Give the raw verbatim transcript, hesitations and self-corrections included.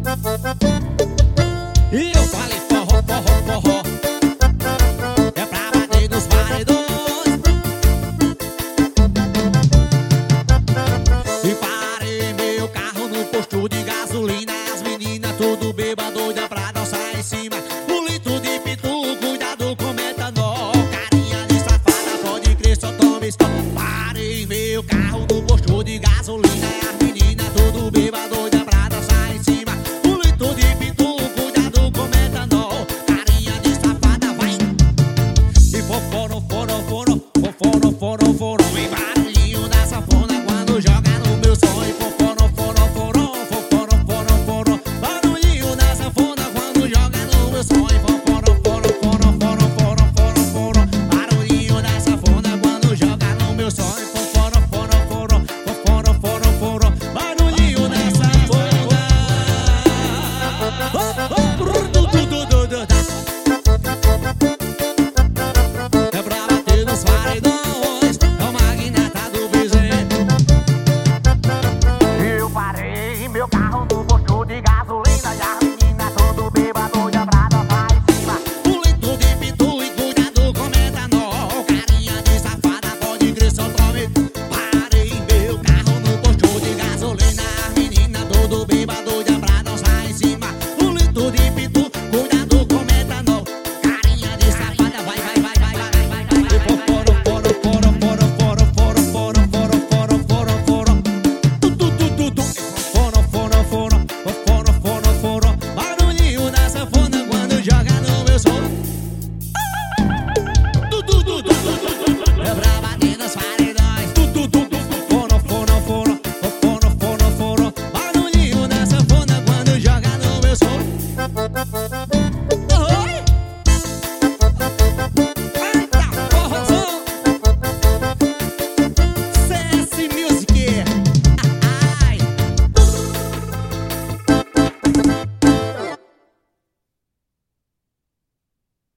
E eu falei forró, forró, forró é pra bater nos paredões. E parei meu carro no posto de gasolina. As meninas tudo bêbado, doida pra dançar em cima. Um litro de pitu, cuidado com metanol. Carinha de safada, pode crer, só toma stop. Parei meu carro no posto de gasolina.